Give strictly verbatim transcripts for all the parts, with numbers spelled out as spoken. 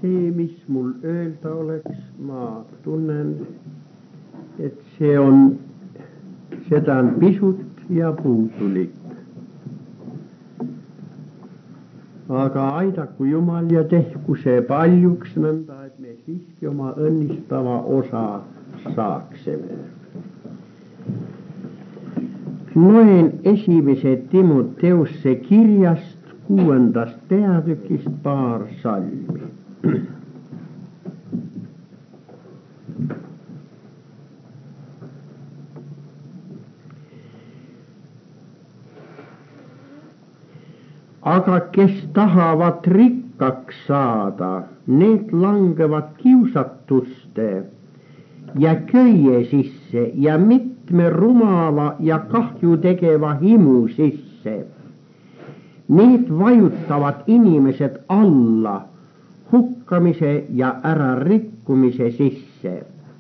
see, mis mul öelda oleks, ma tunnen, et see on, seda on pisut ja puudulik. Aga aidaku Jumal ja tehku see paljuks nõnda, et me siiski oma õnnistava osa saaksime. Loen esimese Timoteuse kirjast kuuendast peatükist paar salmi. Aga kes tahavad rikkaks saada, need langevad kiusatuste ja köie sisse ja mitme rumala ja kahju tegeva himu sisse. Need vajutavad inimesed alla hukkamise ja ärarikkumise sisse.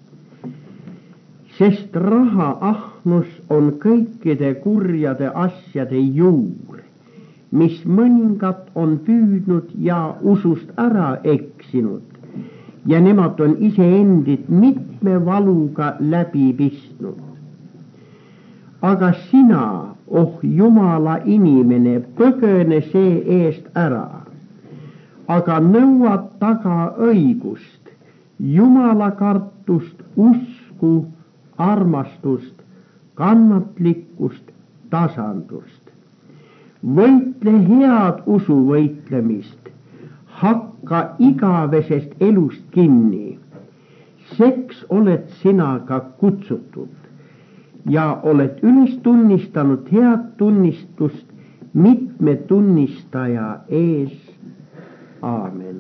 Sest raha ahnus on kõikide kurjade asjade juur, mis mõningad on püüdnud ja usust ära eksinud, ja nemad on iseendid mitme valuga läbi pistnud. Aga sina, oh Jumala inimene, põgene see eest ära, aga nõuad taga õigust, Jumala kartust, usku, armastust, kannatlikkust, tasandust. Võitle head usu võitlemist, hakka igavesest elust kinni. Seks oled sina ka kutsutud ja oled üles tunnistanud head tunnistust mitme tunnistaja ees. Aamen.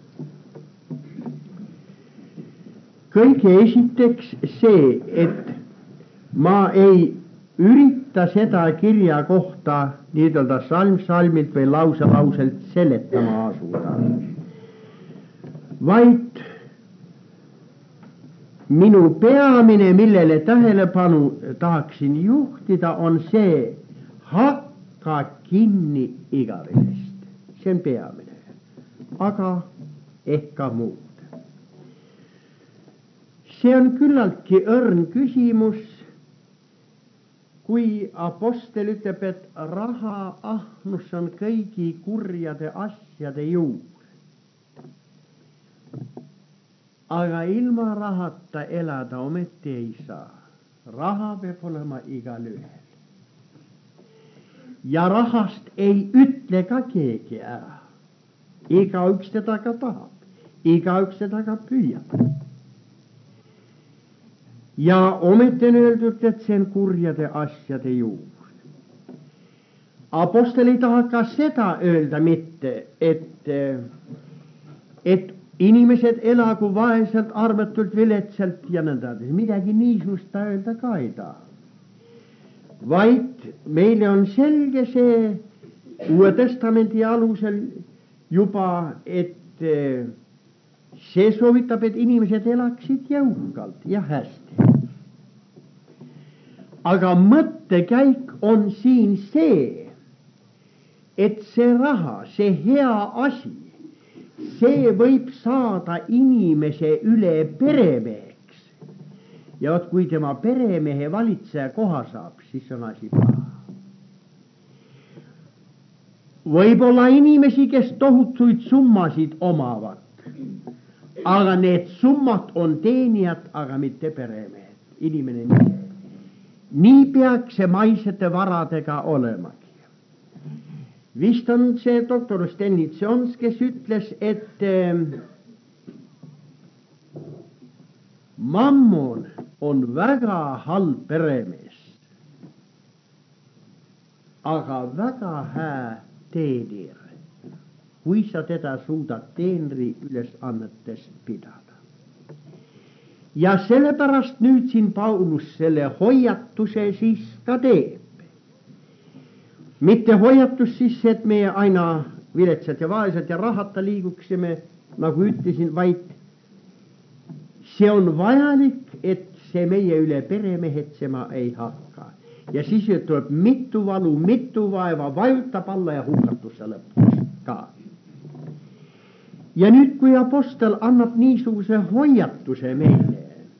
Kõige esiteks see, et ma ei ürita seda kirja kohta nii-öelda salm salmilt või lause lauselt seletama asuda, vaid minu peamine, millele tähelepanu tahaksin juhtida, on see, hakka kinni igavesest. See on peamine, aga ehk ka muud. See on küllaltki õrn küsimus, kui apostel ütleb, et raha ahnus on kõigi kurjade asjade juur. Aga ilma rahata elada ometi ei saa. Raha peab olema igal ühel. Ja rahast ei ütle ka keegi ära. Igaüks teda ka tahab. Igaüks teda ka püüab. Ja ometi on öeldud, et see on kurjade asjade juur. Apostel ei taha ka seda öelda mitte, et, et inimesed elagu vaeselt, armetult, viletsalt ja nõnda. Midagi niisugust ta öelda ka ei taha. Vaid meile on selge see Uue Testamendi alusel juba, et see soovitab, et inimesed elaksid jõukalt ja hästi. Aga mõttekäik on siin see, et see raha, see hea asi, see võib saada inimese üle peremeheks. Ja oot, kui tema peremehe valitseja koha saab, siis on asi paha. Võib olla inimesi, kes tohutuid summasid omavad, aga need summad on teenijad, aga mitte peremehed. Inimene nii. Nii peaks see maisete varadega olemagi. Vist on see doktor Stenitsons, kes ütles, et eh, mammon on väga halb peremees, aga väga hää teenir, kui sa teda suudad teenri ülesannetest pidada. Ja sellepärast nüüd siin Paulus selle hoiatuse siis ka teeb. Mitte hoiatus siis, et me aina viletsad ja vaesed ja rahata liiguksime, nagu ütlesin, vaid see on vajalik, et see meie üle peremehetsema ei hakka. Ja siis tuleb mitu valu, mitu vaeva, vajutab alla ja hukatusse lõpuks ka. Ja nyt kui apostel annab niisuguse hoiatuse meile,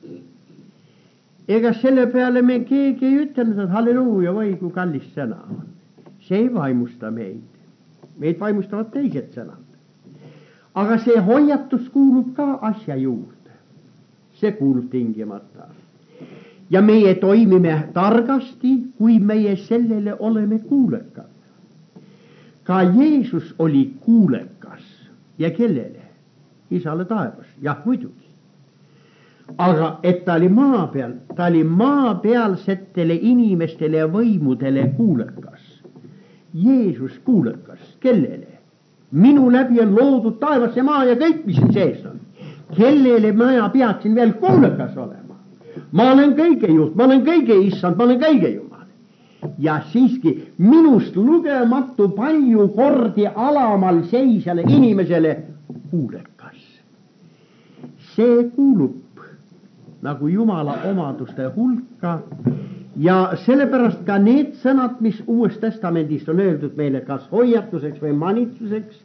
ega selle peale me keegi ei ütelnud, et halleluuja, või kui kallis sõna on. See ei vaimusta meid. Meid vaimustavad teised sõnad. Aga see hoiatus kuulub ka asja juurde. See kuulub tingimata. Ja meie toimime targasti, kui meie sellele oleme kuulekad. Ka Jeesus oli kuulekas. Ja kellele? Isale taevas. Jah, muidugi. Aga et ta oli maa peal, ta oli maa pealsetele inimestele ja võimudele kuulekas. Jeesus kuulekas. Kellele? Minu läbi on loodud taevas ja maa ja kõik, mis siin sees on. Kellele ma peaksin veel kuulekas olema? Ma olen kõige juht, ma olen kõige issand, ma olen kõige jumal. Ja siiski minust lugematu palju kordi alamal seisjale inimesele kuulekas. See kuulub nagu Jumala omaduste hulka ja sellepärast ka need sõnad, mis Uues Testamendis on öeldud meile kas hoiatuseks või manitsuseks,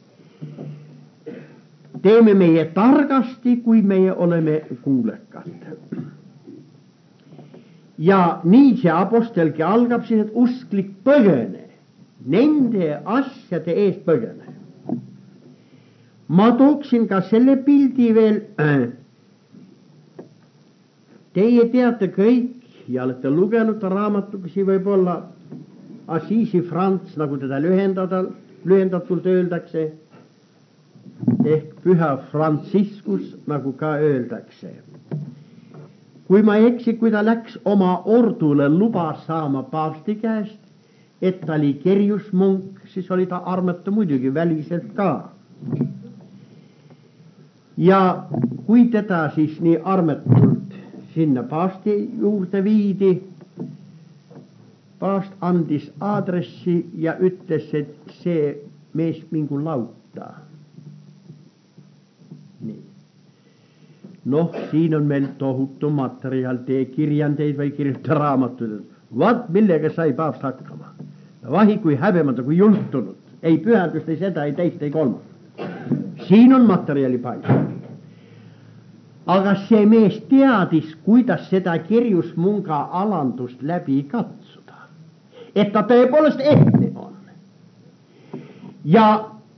teeme meie targasti, kui meie oleme kuulekad. Ja nii see apostelgi algab siis, et usklik põgene, nende asjade eest põgene. Ma tooksin ka selle pildi veel. Teie teate kõik ja olete lugenud raamatukesi võib-olla Assisi Franz, nagu teda lühendada, lühendatult öeldakse, ehk Püha Franciscus, nagu ka öeldakse. Kui ma ei eksi, kui ta läks oma ordule luba saama paavsti käest, et ta oli kerjusmunk, siis oli ta armatu muidugi väliselt ka. Ja kui teda siis nii armetult sinna paavsti juurde viidi, paavst andis aadressi ja ütles, et see mees mingu lautta. Nii. Noh, siin on meil tohutu materjal, tee kirjandeid või kirjuta raamatud. Vaat millega sai paavst hakkama. Vahi kui häbemata, kui jultunud. Ei pühendust, ei seda, ei teist, ei kolmat. Siin on materjali palju. Aga see mees teadis, kuidas seda kerjusmunga alandust läbi katsuda. Et ta tõepoolest ehtne on. Ja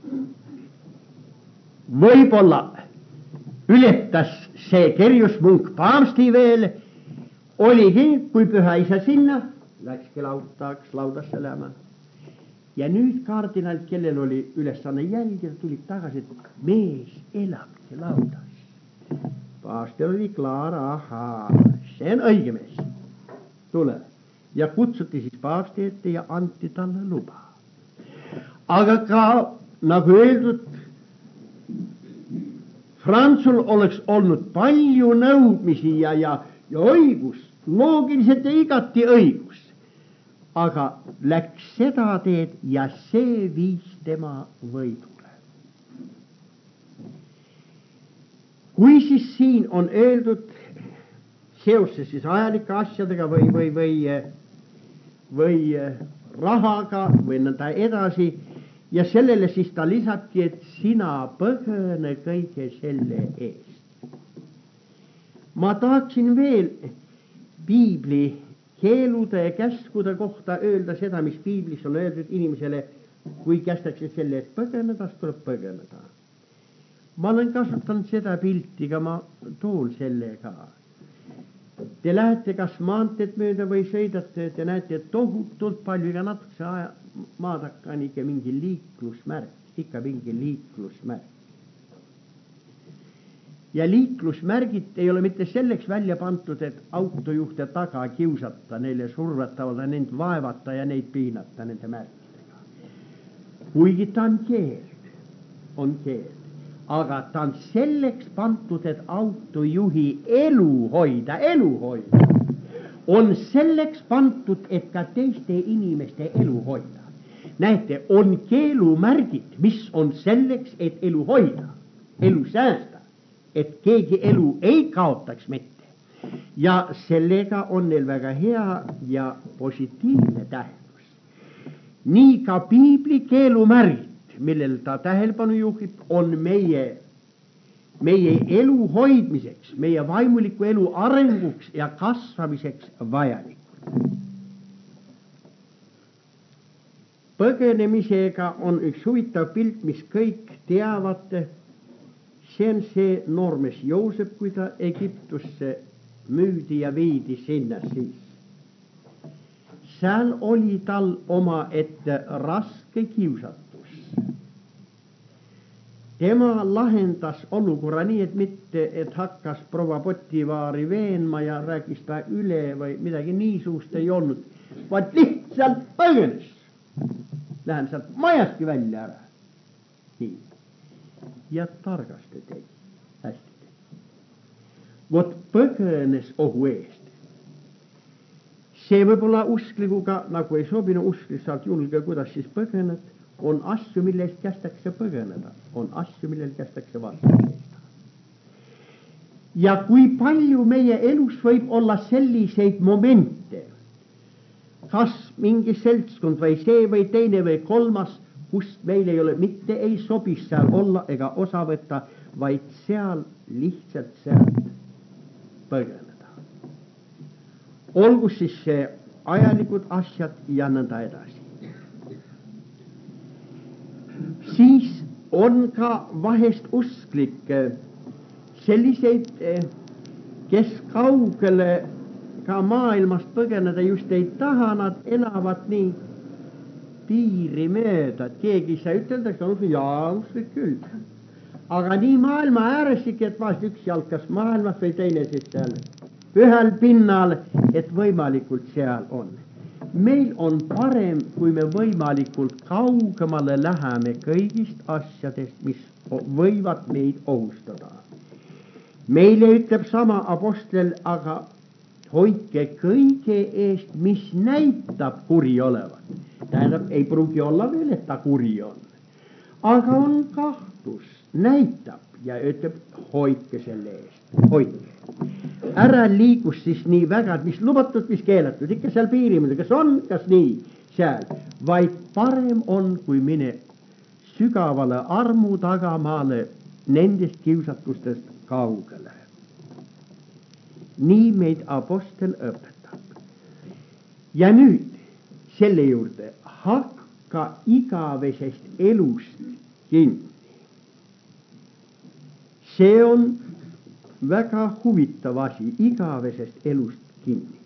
võib-olla ületas see kerjusmunk paavsti veel, oligi, kui püha isa sinna, läkski lautaks laudasse läma. Ja nüüd kardinal, kellel oli ülesanne jälgida, tulid tagasi, et mees elabki laudas. Paavstil oli klaar, ahaa, see on õige mees. Tule. Ja kutsuti siis paavsti ette ja anti talle luba. Aga ka, nagu öeldud, Frantsul oleks olnud palju nõudmisi ja, ja, ja õigus, loogiliselt ja igati õigus. Aga läks seda teed ja see viis tema võidule. Kui siis siin on öeldud seoses siis ajalike asjadega või, või, või, või rahaga või nõnda edasi, ja sellele siis ta lisabki, et sina põgene kõige selle eest. Ma tahaksin veel piibli keelude ja käskude kohta öelda seda, mis piiblis on öeldud inimesele, kui kästakse selle eest põgeneda, siis tuleb põgeneda. Ma olen kasutanud seda pilti, aga ma toon selle ka. Te lähete kas maanteed mööda või sõidate, te näete tohutult palju ja natukese aja maadaka on ikka mingi liiklusmärk, ikka mingi liiklusmärk. Ja liiklusmärgid ei ole mitte selleks välja pantud, et autojuhte taga kiusata, neile survetavada, neid vaevata ja neid piinata nende märkidega. Kuigi ta on keeld, on keeld. Aga ta on selleks pantud, et autojuhi elu hoida, elu hoida. On selleks pantud, et ka teiste inimeste elu hoida. Näete, on keelumärgid, mis on selleks, et elu hoida, elu säästa, et keegi elu ei kaotaks mitte. Ja sellega on neil väga hea ja positiivne tähendus. Nii ka piibli keelumärgid, millel ta tähelepanu juhib, on meie meie elu hoidmiseks, meie vaimuliku elu arenguks ja kasvamiseks vajalikud. Põgenemisega on üks huvitav pilt, mis kõik teavad. See on see noormees Joosep, kui ta Egiptusse müüdi ja viidi sinna siis. Seal oli tal oma ette raske kiusatus. Tema lahendas olukorra nii, et mitte, et hakkas proua Potivaari veenma ja rääkis ta üle või midagi niisugust ei olnud, vaid lihtsalt põgenes. Lähen sealt majastki välja ära. Nii. Ja targasti tegi. Hästi tegi. Vot põgenes ohu eest. See võib-olla usklikuga, nagu ei sobinu usklik, saad julge, kuidas siis põgened, on asju, mille eest kästakse põgeneda. On asju, millel kästakse vastu seista. Ja kui palju meie elus võib olla selliseid momente, kas mingi seltskond või see või teine või kolmas, kus meil ei ole, mitte ei sobis seal olla ega osa võtta, vaid seal lihtsalt sealt põgeneda. Olgu siis see ajalikud asjad ja nõnda edasi. Siis on ka vahest usklik selliseid, kes kaugele ka maailmast põgeneda just ei taha, nad elavad nii piiri mööda, et keegi ei saa ütelda, et on jaa, usklik küll. Aga nii maailma ääreslik, et vahest üks jalkas maailmas või teine siis seal ühel pinnal, et võimalikult seal on. Meil on parem, kui me võimalikult kaugemale läheme kõigist asjadest, mis võivad meid ohustada. Meile ütleb sama apostel, aga hoidke kõige eest, mis näitab kuri olevat. Tähendab, ei pruugi olla veel, et ta kuri on. Aga on kahtlus, näitab ja ütleb, hoidke selle eest, hoidke. Ära liigus siis nii väga, mis lubatud, mis keelatud, ikka seal piirimine, kas on, kas nii, seal. Vaid parem on, kui mine sügavale armu tagamaale nendest kiusatustest kaugele. Nii meid apostel õpetab. Ja nüüd selle juurde, hakka igavesest elust kinni. See on väga huvitav asi, igavesest elust kinni.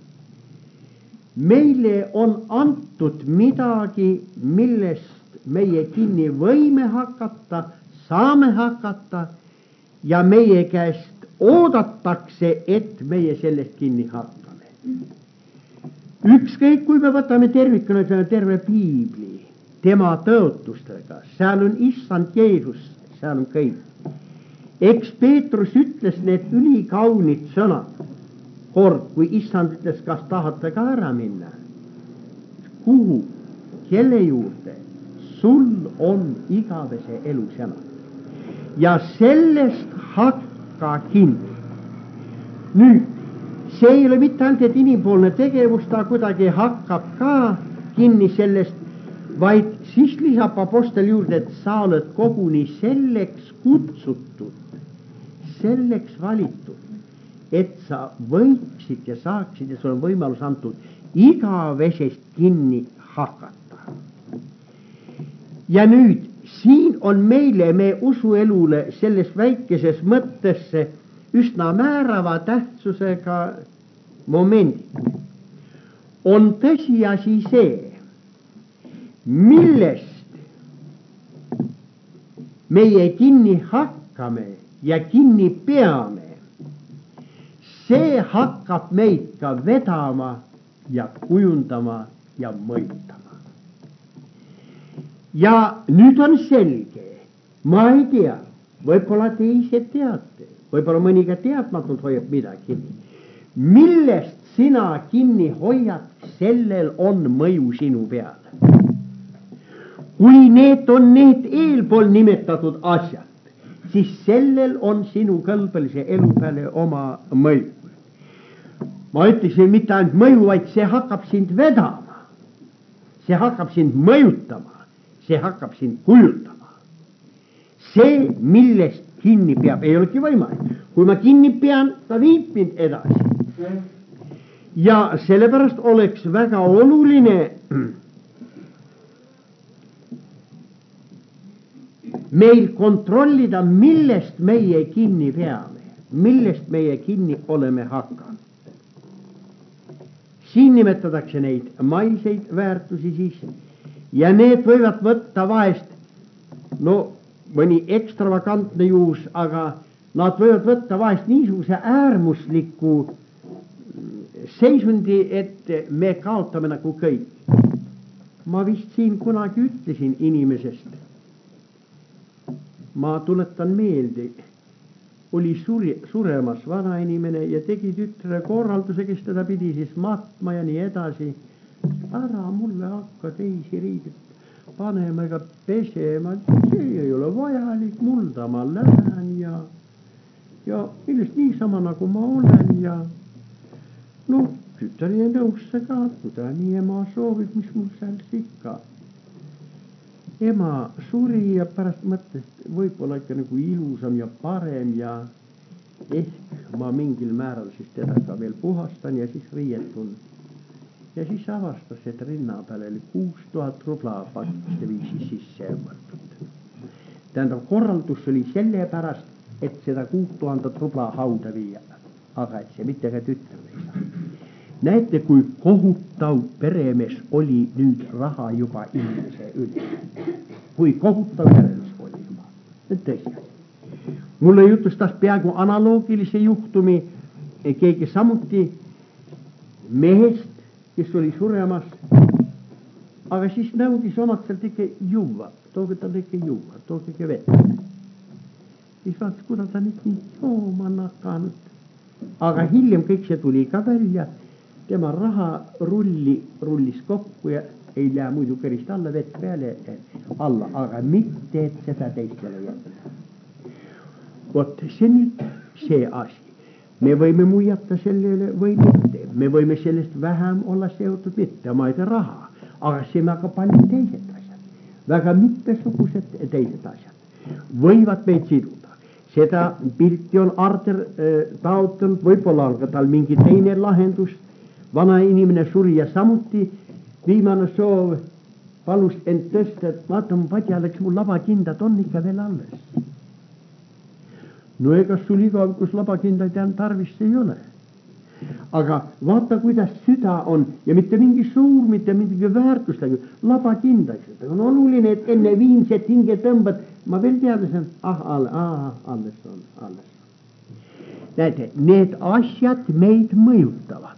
Meile on antud midagi, millest meie kinni võime hakata, saame hakata ja meie käest oodatakse, et meie sellest kinni hakkame. Ükskõik, kui me võtame tervikuna terve piibli, tema tõotustega, seal on issand Jeesus, seal on kõik. Eks Peetrus ütles need ülikaunid sõnad, kord, kui issand ütles, kas tahate ka ära minna? Kuhu? Kelle juurde? Sul on igavese elu sõnad. Ja sellest hakka kinni. Nüüd, see ei ole mitte ainult, et inimpoolne tegevus, ta kuidagi hakkab ka kinni sellest, vaid siis lisab apostel juurde, et sa oled koguni selleks kutsutud, selleks valitud, et sa võiksid ja saaksid ja sul on võimalus antud igavesest kinni hakata. Ja nüüd, siin on meile, me usuelule selles väikeses mõttesse üsna määrava tähtsusega momendid. On tõsiasi see, millest meie kinni hakkame ja kinni peame, see hakkab meid ka vedama ja kujundama ja mõjutama. Ja nüüd on selge, ma ei tea, võib-olla te ise teate, võib-olla mõni ka teadmatult hoiab midagi, millest sina kinni hoiad, sellel on mõju sinu peale. Kui need on need eelpool nimetatud asjad, siis sellel on sinu kõlbelise elu peale oma mõju. Ma ütleksin mitte ainult mõju, vaid see hakkab sind vedama, see hakkab sind mõjutama, see hakkab sind kujundama. See, millest kinni peab, ei olekin võimalik. Kui ma kinni pean, ta viib mind edasi. Ja sellepärast oleks väga oluline meil kontrollida, millest meie kinni peame, millest meie kinni oleme hakanud. Siin nimetatakse neid maiseid väärtusi siis ja need võivad võtta vahest, no mõni ekstravagantne juhus, aga nad võivad võtta vahest niisuguse äärmusliku seisundi, et me kaotame nagu kõik. Ma vist siin kunagi ütlesin inimesest, ma tuletan meelde, oli suri, suremas vana inimene ja tegi tütre korralduse, kes teda pidi siis matma ja nii edasi. Ära mulle hakka teisi riidet panema ega pesema, see ei ole vajalik, mulda ma lähen ja, ja millest niisama nagu ma olen ja no tütar jäi nõusse ka, kui ta nii ema soovib, mis mul seal ikka. Ema suri ja pärast mõttes võib-olla ikka nagu ilusam ja parem ja ehk ma mingil määral siis teda ka veel puhastan ja siis riietun. Ja siis avastas, et rinna peale oli kuus tuhat rubla pakiste viisi sisse võetud. Tähendab, korraldus oli selle pärast, et seda kuus tuhandet rubla hauda viia. Aga et see mitte ka tütter ei saa. Näete, kui kohutav peremees oli nüüd raha juba inimese üle. Kui kohutav peremees oli juba. Tõsi. Mulle jutustas peaaegu analoogilise juhtumi keegi samuti mehest, kes oli suremas, aga siis nõudis omalt sealt ikka juua. Tooge tal ikka juua, tooge ikka vett. Siis vaatas, kuidas ta nüüd nii jooma nakanud. Aga hiljem kõik see tuli ka välja. Tema raha rulli rullis kokku ja ei lähe muidu kerist alla, vett peale alla, aga mitte, et seda teistele jätta. Vot see nüüd see asi. Me võime muiata sellele või mitte. Me võime sellest vähem olla seotud mitte, ma ei tea raha, aga see on väga palju teised asjad. Väga mitmesugused teised asjad võivad meid siduda. Seda pilti on Arter äh, taotanud, võib-olla on ka tal mingi teine lahendus. Vana inimene suri ja samuti viimane soov palus end tõsta, et vaata mu padja läks, mu labakindad on ikka veel alles. No ega sul igavikus labakindaid jäänud tarvis ei ole. Aga vaata, kuidas süda on ja mitte mingi suur, mitte mingi väärtustega, labakindaid. On oluline, et enne viimset hinge tõmbad, ma veel teadasin, ah, alles, ah, alles on, alles on. Näete, need asjad meid mõjutavad.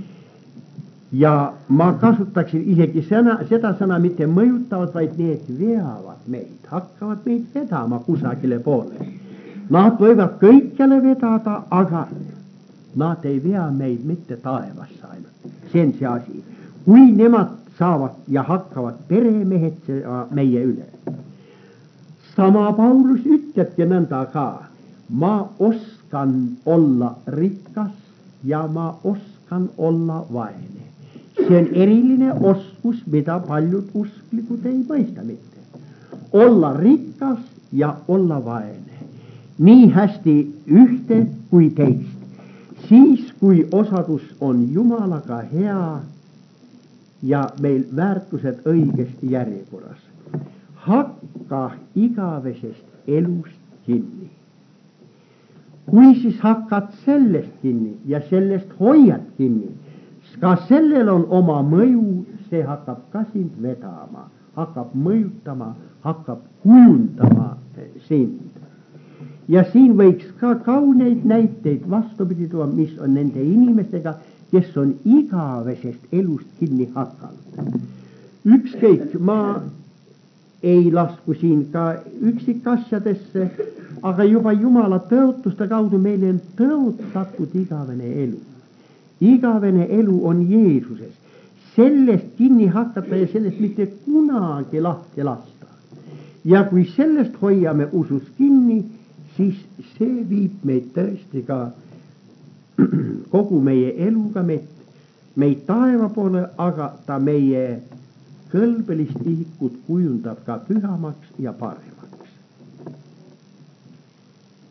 Ja ma kasutaksin isegi sõna, seda sõna mitte mõjutavad, vaid need veavad meid, hakkavad meid vedama kusagile poole. Nad võivad kõikjale vedada, aga nad ei vea meid mitte taevasse ainult. See on see asi. Kui nemad saavad ja hakkavad peremehed meie üle. Sama Paulus ütlebki nõnda ka. Ma oskan olla rikas ja ma oskan olla vaene. See on eriline oskus, mida paljud usklikud ei mõista mitte. Olla rikas ja olla vaene. Nii hästi ühte kui teist. Siis, kui osadus on Jumalaga hea ja meil väärtused õigesti järjekorras. Hakka igavesest elust kinni. Kui siis hakkad sellest kinni ja sellest hoiad kinni, ka sellel on oma mõju, see hakkab ka sind vedama, hakkab mõjutama, hakkab kujundama sind. Ja siin võiks ka kauneid näiteid vastupidi tuua, mis on nende inimestega, kes on igavesest elust kinni hakanud. Ükskõik, ma ei lasku siin ka üksikasjadesse, aga juba Jumala tõotuste kaudu meile on tõotatud igavene elu. Igavene elu on Jeesuses. Sellest kinni hakata ja sellest mitte kunagi lahti lasta. Ja kui sellest hoiame usus kinni, siis see viib meid tõesti ka kogu meie eluga meid, meid taeva poole, aga ta meie kõlbelist isikut kujundab ka pühamaks ja paremaks.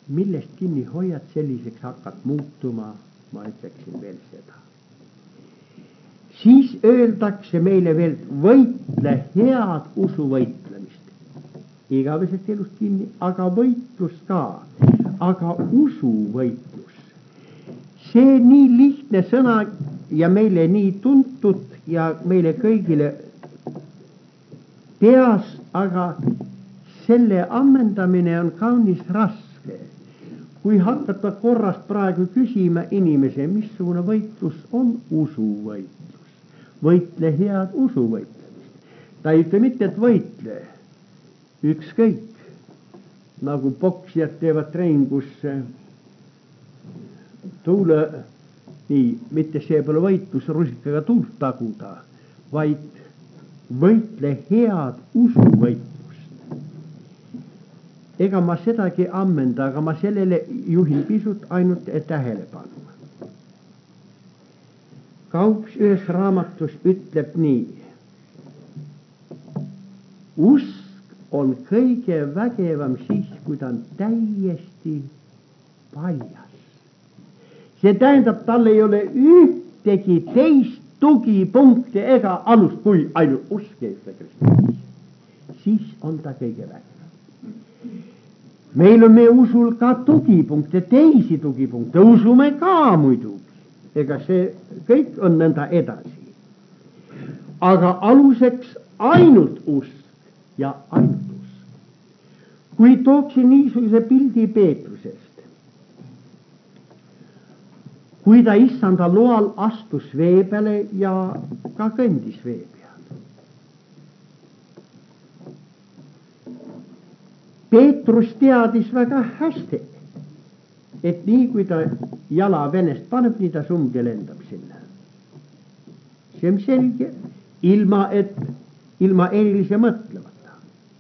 millest kinni hoiad, selliseks hakkad muutuma, ma ütleksin veel seda. Siis öeldakse meile veel, võitle head usu võitlemist. Igavesest elust kinni, aga võitlus ka, aga usu võitlus. See nii lihtne sõna ja meile nii tuntud ja meile kõigile peas, aga selle ammendamine on kaunis raske. Kui hakata korrast praegu küsima inimese, missugune võitlus on usuvõitlus. Võitle head usuvõitlemist. Ta ei ütle mitte, et võitle ükskõik, nagu poksijad teevad treeningus tuule, nii, mitte see pole võitlus rusikaga tuult taguda, vaid võitle head usuvõitlust. Ega ma sedagi ammenda, aga ma sellele juhin pisut ainult tähelepanu. Kaups ühes raamatus ütleb nii. Usk on kõige vägevam siis, kui ta on täiesti paljas. See tähendab, tal ei ole ühtegi teist tugipunkte ega alust, kui ainult usk Jeesuse Kristus. Siis on ta kõige vägevam. Meil on meie usul ka tugipunkte, teisi tugipunkte, usume ka muidugi. Ega see kõik on nõnda edasi. Aga aluseks ainult usk ja ainult usk. Kui tooksin niisuguse pildi Peetrusest, kui ta issanda loal astus vee peale ja ka kõndis vee peal. Peetrus teadis väga hästi, et nii kui ta jala venest paneb, nii ta sumge lendab sinna. See on selge, ilma et, ilma erilise mõtlemata.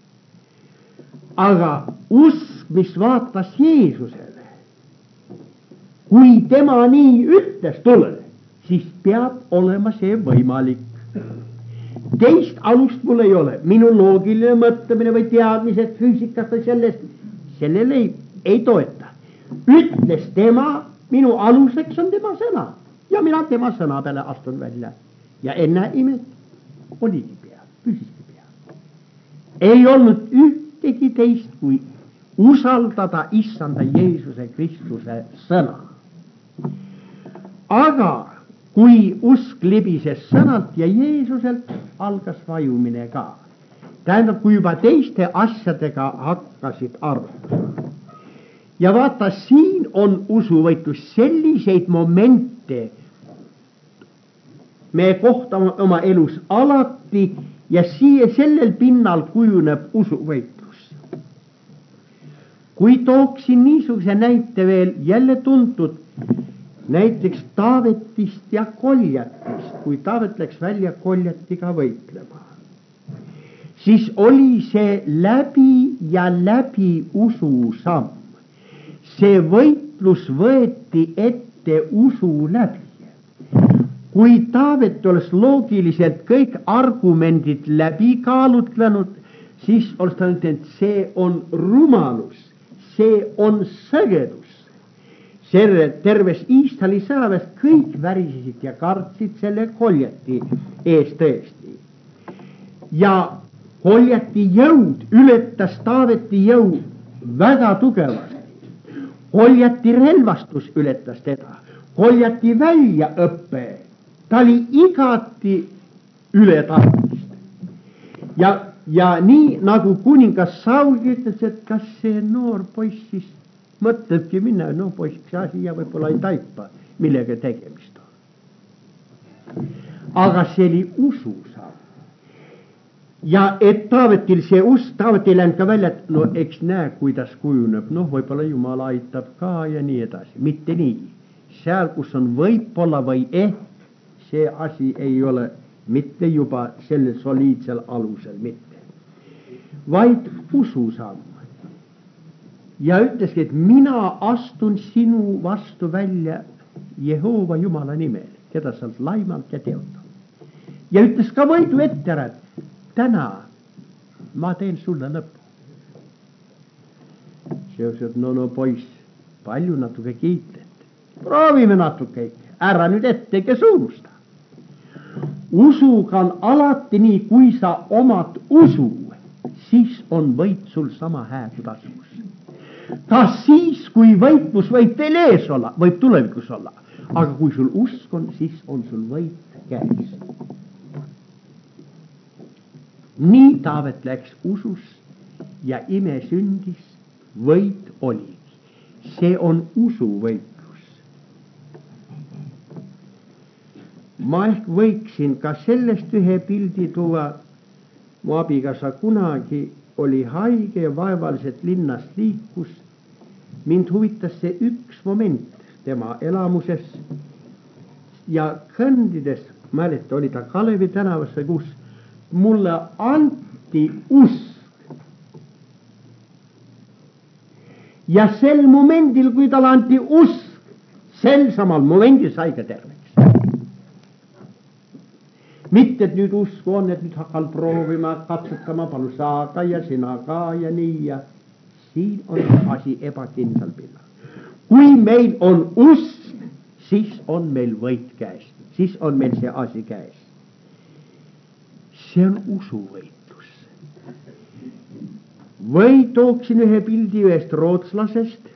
Aga usk, mis vaatas Jeesusele, kui tema nii ütles tule, siis peab olema see võimalik. Teist alust mul ei ole, minu loogiline mõtlemine või teadmised füüsikast või sellest, sellele ei, ei toeta. Ütles tema, minu aluseks on tema sõna ja mina tema sõna peale astun välja. Ja enne imet oligi pea, püsiski pea. Ei olnud ühtegi teist kui usaldada issanda Jeesuse Kristuse sõna. Aga kui usk libises sõnalt ja Jeesuselt, algas vajumine ka. Tähendab, kui juba teiste asjadega hakkasid arvama. Ja vaata, siin on usuvõitlus selliseid momente, me kohtame oma elus alati ja siia sellel pinnal kujuneb usuvõitlus. Kui tooksin niisuguse näite veel jälle tuntud, näiteks Taavetist ja Koljatist, kui Taavet läks välja Koljatiga võitlema, siis oli see läbi ja läbi ususamm. See võitlus võeti ette usu läbi. Kui Taavet oleks loogiliselt kõik argumendid läbi kaalutlenud, siis oleks ta ütelnud, et see on rumalus, see on sõgedus. Selle terves Iisraeli sõjaväes kõik värisesid ja kartsid selle Koljati eest tõesti. Ja Koljati jõud ületas Taaveti jõud väga tugevasti. Koljati relvastus ületas teda. Koljati väljaõppe, ta oli igati üle tahtmist. Ja, ja nii nagu kuningas Saulgi ütles, et kas see noor poiss siis mõtlebki minna, no poiss, see asi ja võib-olla ei taipa, millega tegemist on. Aga see oli ususamm. Ja et Taavetil see usk, Taavet ei läinud ka välja, et no eks näe, kuidas kujuneb, noh, võib-olla Jumal aitab ka ja nii edasi. Mitte nii. Seal, kus on võib-olla või ehk, see asi ei ole mitte juba sellel soliidsel alusel mitte, vaid ususamm. Ja ütleski, et mina astun sinu vastu välja Jehova Jumala nimel, keda sa oled laimalt ja teotanud. Ja ütles ka võidu ette ära, et täna ma teen sulle lõppu. See ütles, et no, no poiss, Palju natuke kiitet. Proovime natuke. Ära nüüd etteke suunusta. Usuga on alati nii, kui sa omad usu, siis on võit sul sama hää kui tasus. Ka siis, kui võitlus võib teil ees olla, võib tulevikus olla. Aga kui sul usk on, siis on sul võit käes. Nii Taavet läks usus ja ime sündis, võit oligi. See on usuvõitlus. Ma ehk võiksin ka sellest ühe pildi tuua. Mu abikaasa kunagi oli haige ja vaevaliselt linnas liikus. Mind huvitas see üks moment tema elamuses ja kõndides, mäleta, oli ta Kalevi tänavasse, kus mulle anti usk. Ja sel momendil, kui talle anti usk, sel samal momendil sai ka terveks. Mitte, et nüüd usku on, et nüüd hakkal proovima, katsetama, palu saada ja sina ka ja nii ja siin on asi ebakindlal pinnal. Kui meil on usk, siis on meil võit käes, siis on meil see asi käes. See on usuvõitlus. Või tooksin ühe pildi ühest rootslasest,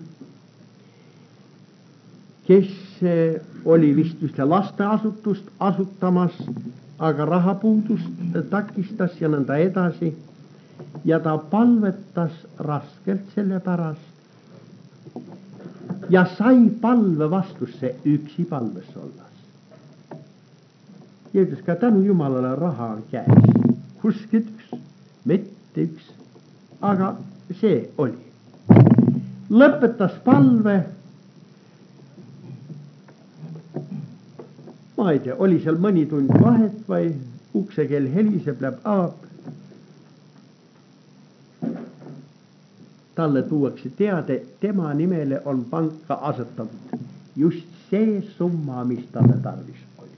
kes oli vist ühte lasteasutust asutamas, aga rahapuudust takistas ja nõnda edasi. Ja ta palvetas raskelt selle pärast. Ja sai palve vastusse üksi palves olles. Ja ütles ka tänu Jumalale raha on käes. Kuskil üks, mitte üks, aga see oli. Lõpetas palve. Ma ei tea, oli seal mõni tund vahet või uksekell heliseb, läheb avab. Talle tuuakse teade, tema nimele on panka asetatud just see summa, mis talle tarvis oli.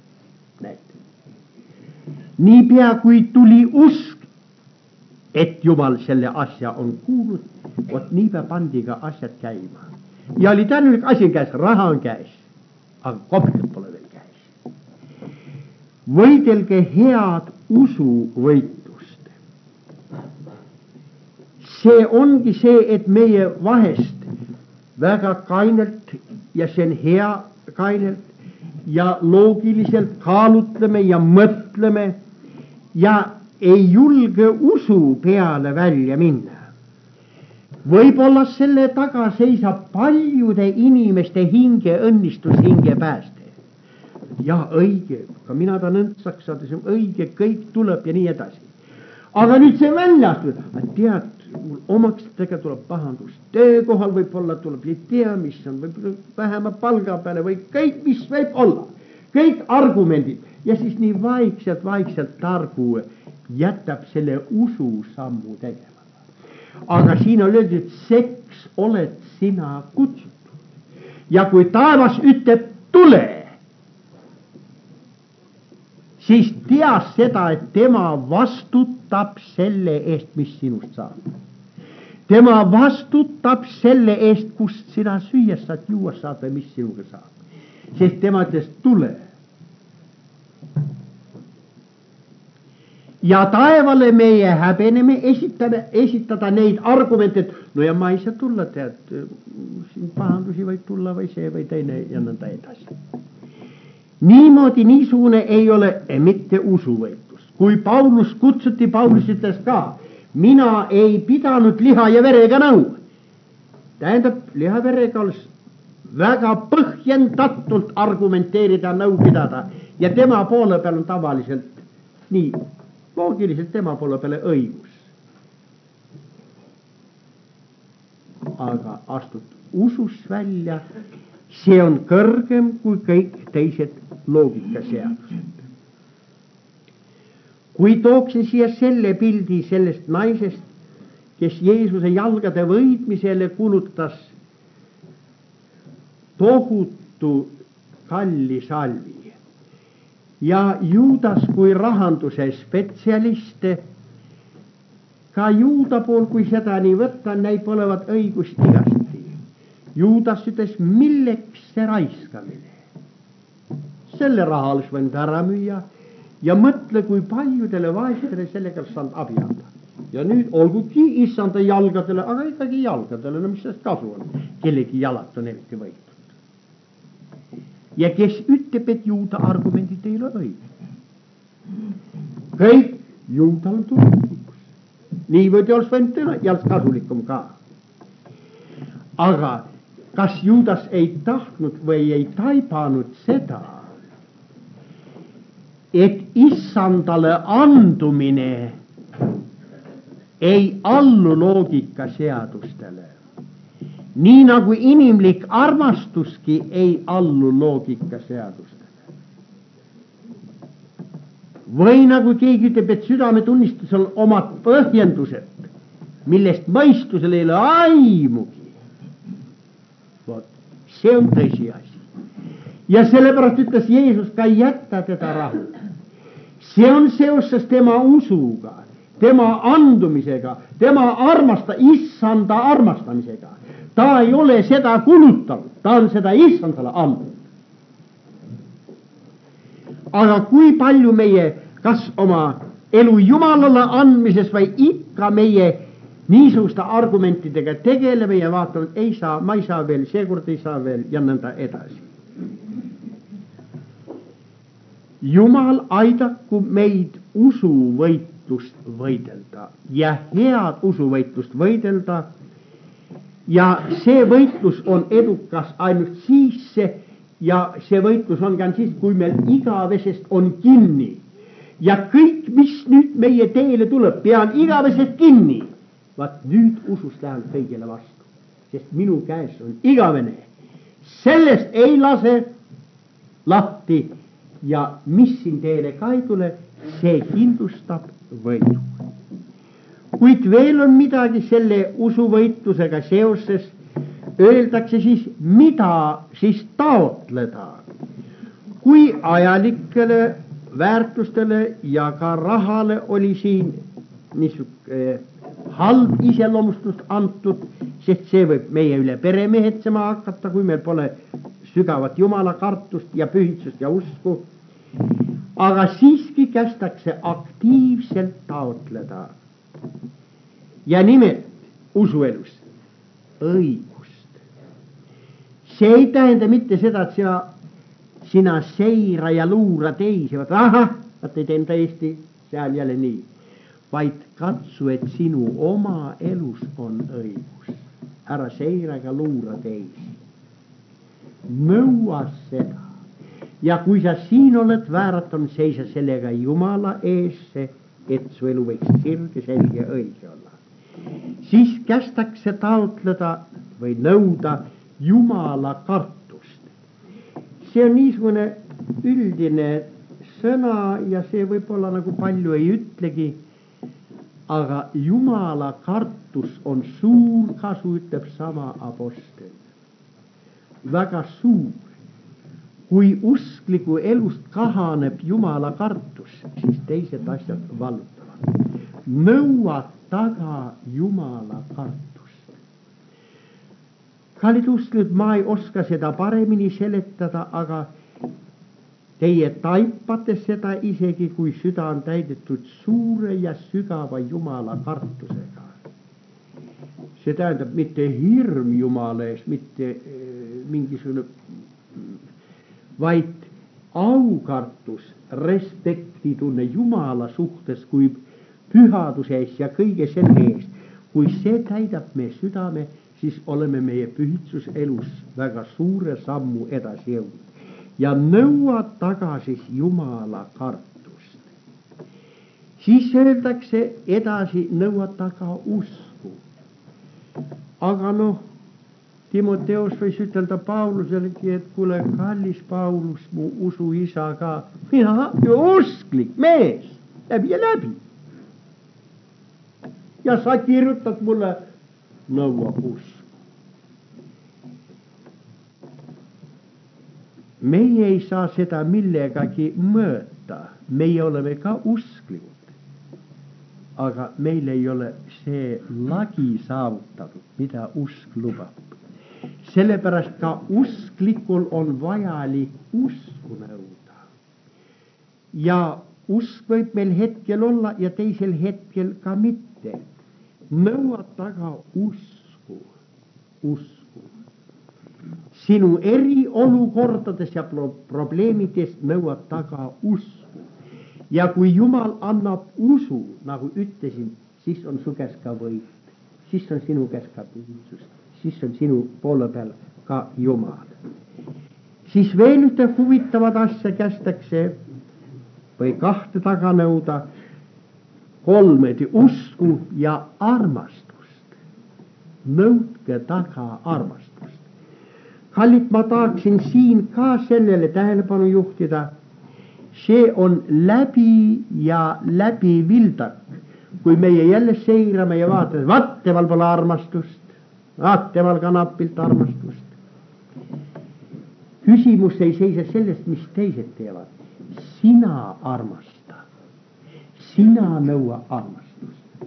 Näete. Niipea kui tuli usk, et Jumal selle asja on kuulnud, vot niipea pandi ka asjad käima. Ja oli tänulik asi käes, raha on käes, aga kopkat pole veel. Võidelge head usuvõitlust. See ongi see, et meie vahest väga kainelt ja see on hea kainelt ja loogiliselt kaalutleme ja mõtleme ja ei julge usu peale välja minna. Võib-olla selle taga seisab paljude inimeste hinge õnnistus, hinge pääste. Ja õige, ka mina ta nõndsaks saada, see on õige, kõik tuleb ja nii edasi. Aga nüüd see välja astud, tead, mul omaksetega tuleb pahandus, töökohal võib-olla tuleb, ei tea, mis on, võib vähema palga peale või kõik, mis võib olla, kõik argumendid ja siis nii vaikselt, vaikselt targu jätab selle usu sammu tegemata. Aga siin on öeldud, et seks oled sina kutsutud ja kui taevas ütleb tule, siis tea seda, et tema vastutab selle eest, mis sinust saab. Tema vastutab selle eest, kust sina süües saad, juues saad või mis sinuga saab. Sest tema ütles tule. Ja taevale meie häbeneme esitame, esitada neid argumente, et no ja ma ei saa tulla, tead, siin pahandusi võib tulla või see või teine ja nõnda edasi. Niimoodi niisugune ei ole mitte usuvõitlus. Kui Paulus kutsuti, Paulus ütles ka, mina ei pidanud liha ja verega nõu. Tähendab, liha ja verega oleks väga põhjendatult argumenteerida, nõu pidada ja tema poole peal on tavaliselt nii, loogiliselt tema poole peale õigus. Aga astud usus välja, see on kõrgem kui kõik teised loogikaseadused. Kui tooksin siia selle pildi sellest naisest, kes Jeesuse jalgade võitmisele kulutas tohutu kalli salvi ja Juudas kui rahanduse spetsialiste, ka Juuda pool, kui seda nii võtta, näib olevat õigust igasti. Juudas ütles, milleks see raiskamine? Selle raha oleks võinud ära müüa ja mõtle, kui paljudele vaestele sellega oleks saanud abi anda. Ja nüüd olgugi issanda jalgadele, aga ikkagi jalgadele, no mis sellest kasu on? Kellegi jalad on eriti võitud. Ja kes ütleb, et juuda argumendid ei ole õige. Kõik juudal on tuletikus. Niivõrd oleks võinud teha ja oleks kasulikum ka. Aga kas Juudas ei tahtnud või ei taibanud seda, et issandale andumine ei allu loogika seadustele, nii nagu inimlik armastuski ei allu loogika seadustele. Või nagu keegi ütleb, et südametunnistusel omad põhjendused, millest mõistusel ei ole aimugi. Vot, see on tõsiasi. Ja sellepärast ütles Jeesus ka jätta teda rahu. See on seoses tema usuga, tema andumisega, tema armasta, issanda armastamisega. Ta ei ole seda kulutanud, ta on seda issandale andnud. Aga kui palju meie, kas oma elu Jumalale andmises või ikka meie niisuguste argumentidega tegeleme ja vaatame, et ei saa, ma ei saa veel, seekord ei saa veel ja nõnda edasi. Jumal aidaku meid usuvõitlust võidelda ja head usuvõitlust võidelda ja see võitlus on edukas ainult siis see, ja see võitlus on ka siis, kui meil igavesest on kinni. Ja kõik, mis nüüd meie teele tuleb, pean igavesest kinni. Vaat nüüd usust lähen kõigele vastu. Sest minu käes on igavene. Sellest ei lase lahti. Ja mis siin teele ka ei tule, see kindlustab võidu. Kuid veel on midagi selle usuvõitlusega seoses. Öeldakse siis, mida siis taotleda, kui ajalikele väärtustele ja ka rahale oli siin niisugune halb iseloomustust antud, sest see võib meie üle peremehetsema hakata, kui meil pole sügavat Jumala kartust ja pühitsust ja usku. Aga siiski kästakse aktiivselt taotleda. Ja nimelt usuelus õigust. See ei tähenda mitte seda, et sina, sina seira ja luura teisi, vaat ahah, vaat ei teen täiesti seal jälle nii, vaid katsu, et sinu oma elus on õigus. Ära seira ega luura teisi. Nõua seda. Ja kui sa siin oled vääratanud, seisa sellega Jumala eesse, et su elu võiks sirge, selge ja õige olla. Siis kästakse taotleda või nõuda Jumala kartust. See on niisugune üldine sõna ja see võib-olla nagu palju ei ütlegi, aga Jumala kartus on suur kasu, ütleb sama apostel. Väga suur. Kui uskliku elust kahaneb Jumala kartus, siis teised asjad vallutavad. Nõua taga Jumala kartust. Kallid usklikud, ma ei oska seda paremini seletada, aga teie taipate seda isegi, kui süda on täidetud suure ja sügava Jumala kartusega. See tähendab mitte hirm Jumala ees, mitte e, mingisugune, vaid aukartus, respektitunne Jumala suhtes kui pühaduse ees ja kõige selle ees. Kui see täidab meie südame, siis oleme meie pühitsuselus väga suure sammu edasi jõudnud. Ja nõua tagasi Jumala kartust. Siis öeldakse edasi, nõua taga usku. Aga noh, Timoteos võis ütelda Pauluselegi, et kuule, kallis Paulus, mu usu isa ka, mina ju usklik mees, läbi ja läbi. Ja sa kirjutad mulle, nõua usku. Meie ei saa seda millegagi mõõta, meie oleme ka usklikud, aga meil ei ole see lagi saavutatud, mida usk lubab. Sellepärast ka usklikul on vajalik usku nõuda. Ja usk võib meil hetkel olla ja teisel hetkel ka mitte. Nõuad taga usku, usku. Sinu eri olukordades ja probleemides nõuad taga usku. Ja kui Jumal annab usu, nagu ütlesin, siis on su käes ka võit. Siis on sinu käes ka pühitsus. Siis on sinu poole peal ka Jumal. Siis veel ühte huvitavat asja kästakse või kahte taga nõuda, kolmedi usku ja armastust. Nõudke taga armastust. Kallid, ma tahaksin siin ka sellele tähelepanu juhtida. See on läbi ja läbi vildak. Kui meie jälle seirame ja vaatame, vaat temal pole armastust, vaat temal ka napilt armastust. Küsimus ei seise sellest, mis teised teevad. Sina armasta. Sina nõua armastust.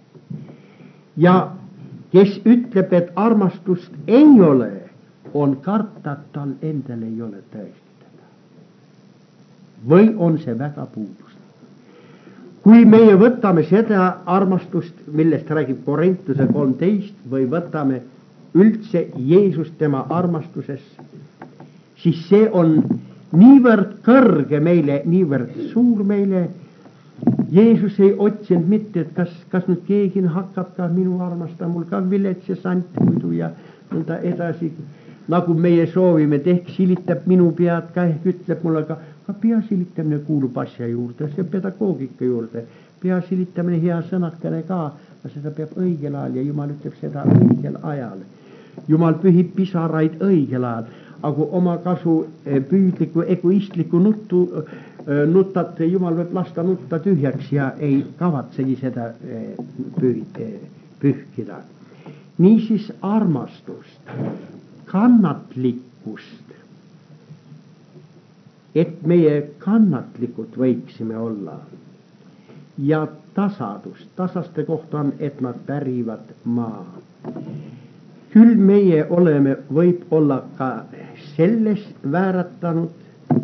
Ja kes ütleb, et armastust ei ole, on karta, et tal endal ei ole tõestada. Või on see väga puudus. Kui meie võtame seda armastust, millest räägib Korintuse kolmteist, või võtame üldse Jeesus tema armastuses, siis see on niivõrd kõrge meile, niivõrd suur meile. Jeesus ei otsinud mitte, et kas, kas nüüd keegi hakkab ka minu armastada, mul ka vilets ja sant muidu ja nõnda edasi. Nagu meie soovime, et ehk silitab minu pead ka, ehk ütleb mulle ka, ka pea silitamine kuulub asja juurde, see pedagoogika juurde. Pea silitamine hea sõnakene ka, aga seda peab õigel ajal ja Jumal ütleb seda õigel ajal. Jumal pühib pisaraid õigel ajal, aga oma kasu püüdliku, egoistliku nuttu, nutat, Jumal võib lasta nutta tühjaks ja ei kavatsegi seda pühkida. Niisiis armastust, kannatlikkust, et meie kannatlikud võiksime olla ja tasadust, tasaste kohta on, et nad pärivad maa. Küll meie oleme, võib olla ka selles vääratanud,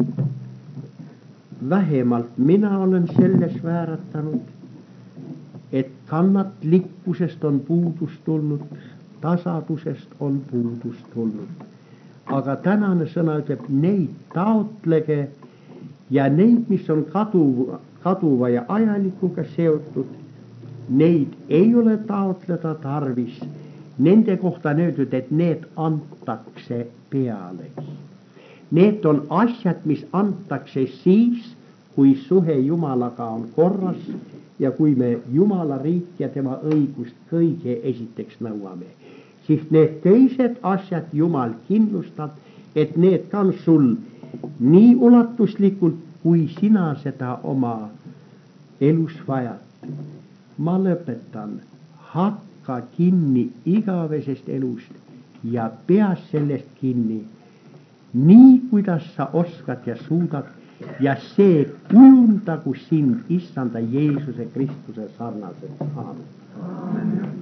vähemalt mina olen selles vääratanud, et kannatlikkusest on puudus tulnud, tasadusest on puudus tulnud. Aga tänane sõna ütleb, neid taotlege ja neid, mis on kaduva, kaduva ja ajalikuga seotud, neid ei ole taotleda tarvis. Nende kohta on öeldud, et need antakse pealegi. Need on asjad, mis antakse siis, kui suhe Jumalaga on korras ja kui me Jumala riik ja tema õigust kõige esiteks nõuame. Siis need teised asjad Jumal kindlustab, et need ka on sul nii ulatuslikult, kui sina seda oma elus vajad. Ma lõpetan, hakka kinni igavesest elust ja pea sellest kinni, nii kuidas sa oskad ja suudad, ja see kujundagu sind Issanda Jeesuse Kristuse sarnaseks. Aamen.